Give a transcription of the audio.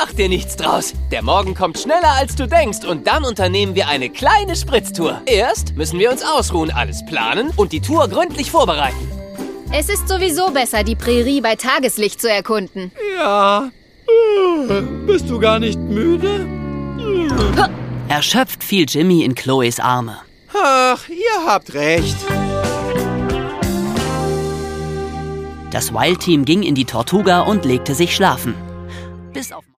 Mach dir nichts draus. Der Morgen kommt schneller, als du denkst. Und dann unternehmen wir eine kleine Spritztour. Erst müssen wir uns ausruhen, alles planen und die Tour gründlich vorbereiten. Es ist sowieso besser, die Prärie bei Tageslicht zu erkunden. Ja. Bist du gar nicht müde? Erschöpft fiel Jimmy in Chloes Arme. Ach, ihr habt recht. Das Wild-Team ging in die Tortuga und legte sich schlafen. Bis auf